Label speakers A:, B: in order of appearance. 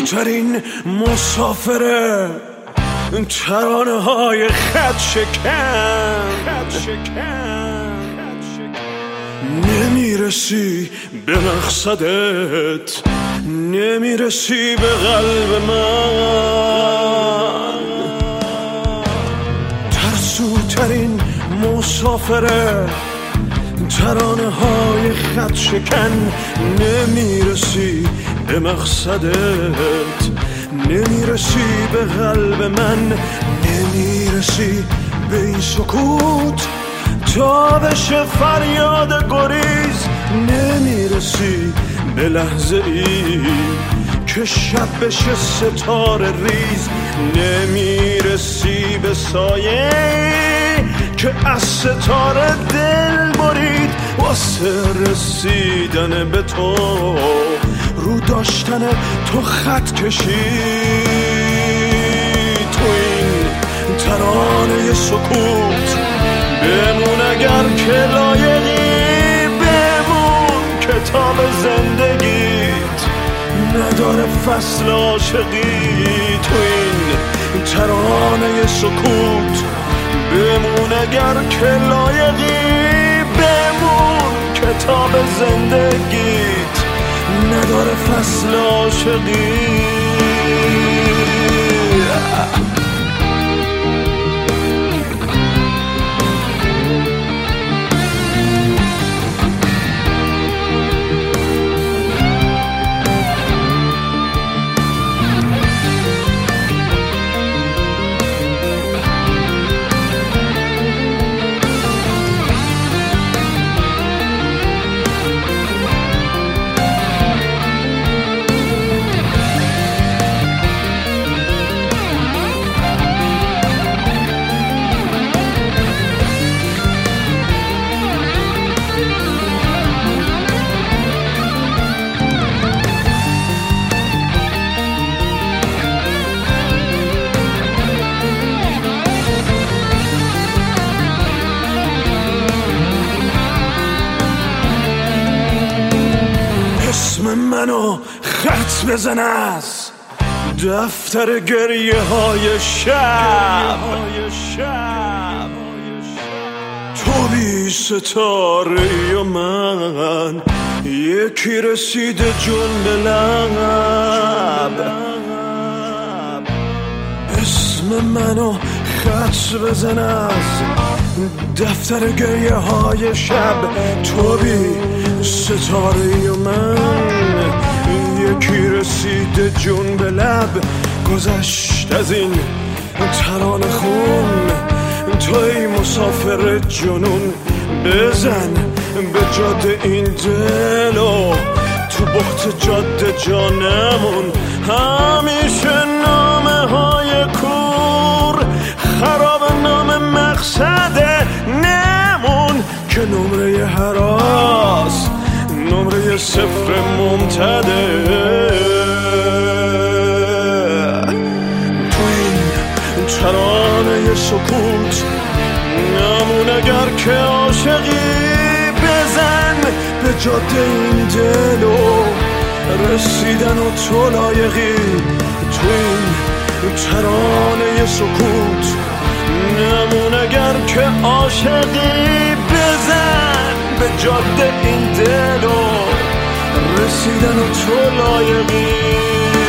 A: ترین مسافره، ترانه های خط شکن. نمیرسی به مقصدت، نمیرسی به قلب من. ترسوترین مسافره، ترانه های خط شکن. نمیرسی به مقصدت، نمیرسی به قلب من. نمیرسی به این سکوت تا بشه فریاد گریز. نمیرسی به لحظه ای که شب بشه ستاره ریز. نمیرسی به سایه که از ستاره دل برید. واسه رسیدن به تو رو داشتن تو خط کشید. تو این ترانه سکوت بمون اگر که لایقی، بمون کتاب زندگیت نداره فصل عاشقی. تو این ترانه سکوت بمون اگر که لایقی، بمون کتاب زندگیت نداره فصل عاشقی. منو خط بزن از دفتر گریه های شب. تو بی ستاره و من یکی رسیده جون به لب. اسم منو خط بزن از دفتر گریه های شب. تو بی ستاره و من یکی رسیده جون به لب. گذشت از این ترانه خون، توی مسافر جنون. بزن به جاده این دلو، تو بخت جاده جانمون. همیشه نامه های کور خراب، نام مقصد نمون که نمره هراس، نمره صفر ممتده. تو این ترانه سکوت نمون اگر که عاشقی. بزن به جاده این دلو، رسیدن و تو لایقی. تو این ترانه سکوت نمون اگر که عاشقی. بزن به جاده این دلو، رسیدن و تو لایقی.